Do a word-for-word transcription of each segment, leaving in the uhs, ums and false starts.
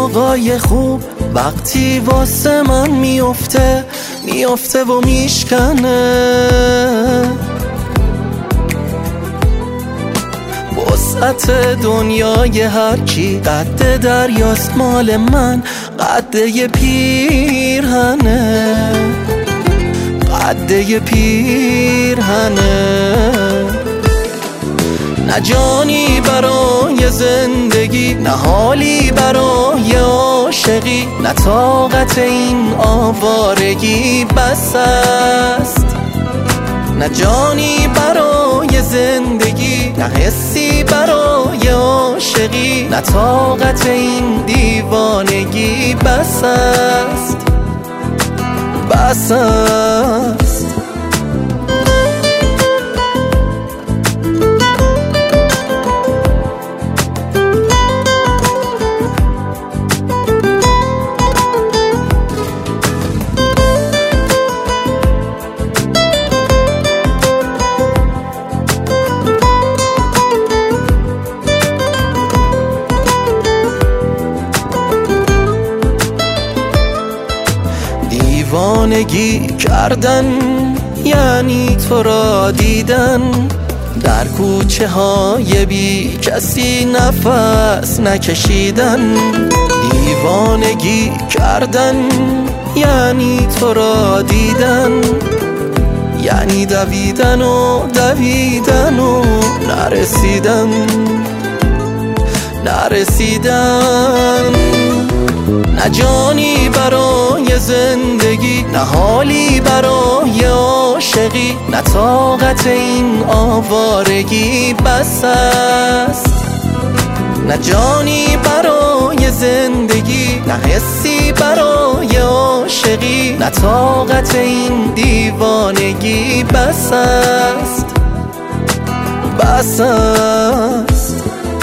اتفاقای خوب وقتی واسه من میفته میفته و میشکنه. وسعت دنیای هرچی قد دریاست مال من، قد یه پیرهنه، قد یه پیرهنه. نه جانی برای زندگی، نه حالی برای عاشقی، نه طاقت این آوارگی بس است. نه جانی برای زندگی، نه حسی برای عاشقی، نه طاقت این دیوانگی بس است، بس است. دیوانگی کردن یعنی تو را دیدن، در کوچه های بی کسی نفس نکشیدن. دیوانگی کردن یعنی تو را دیدن، یعنی دویدن و دویدن و نرسیدن، نرسیدن. نه جانی برای زندگی، نه حالی برای عاشقی، نه طاقت این آوارگی بس است. نه جانی برای زندگی، نه حسی برای عاشقی، نه طاقت این دیوانگی بس است، بس است.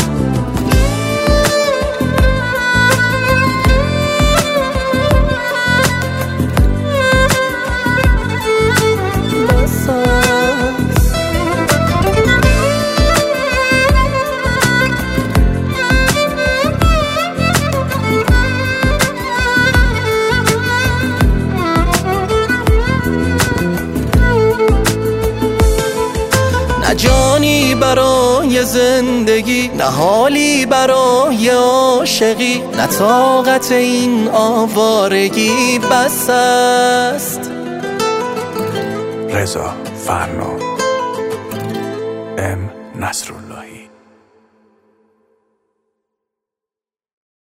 نه جانی برای زندگی، نه حالی برای عاشقی، نه طاقت این آوارگی بس است. رضا فرنام، ام نصراللهی.